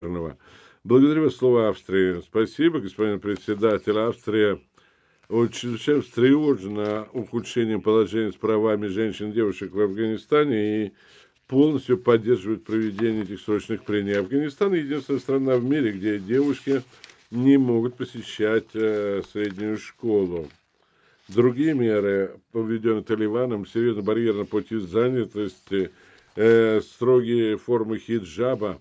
Благодарю вас, слово Австрии. Спасибо, господин председатель. Австрия чрезвычайно встревожена ухудшением положения с правами женщин и девушек в Афганистане и полностью поддерживает проведение этих срочных прений. Афганистан — единственная страна в мире, где девушки не могут посещать среднюю школу. Другие меры, введенные Талибаном, серьезный барьер на пути занятости, строгие формы хиджаба,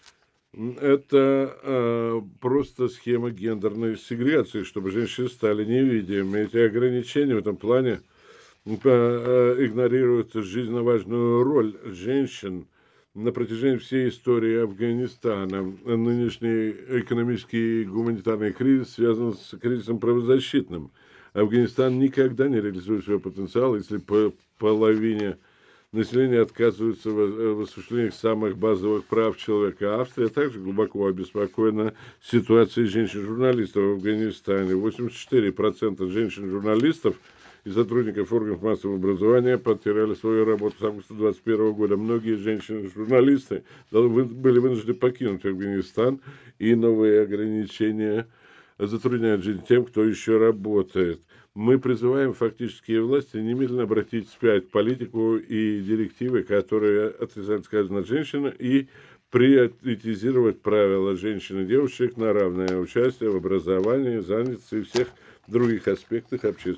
это просто схема гендерной сегрегации, чтобы женщины стали невидимыми. Эти ограничения в этом плане игнорируют жизненно важную роль женщин на протяжении всей истории Афганистана. Нынешний экономический и гуманитарный кризис связан с кризисом правозащитным. Афганистан никогда не реализует свой потенциал, если по половине население отказывается в осуществлении самых базовых прав человека. Австрия также глубоко обеспокоена ситуацией женщин-журналистов в Афганистане. 84% женщин-журналистов и сотрудников органов массового образования потеряли свою работу с августа 2021 года. Многие женщины-журналисты были вынуждены покинуть Афганистан, и новые ограничения затрудняют жизнь тем, кто еще работает. Мы призываем фактические власти немедленно обратить вспять политику и директивы, которые отрицают сказанное женщин, и приоритизировать правила женщин и девушек на равное участие в образовании, занятости и всех других аспектах общественной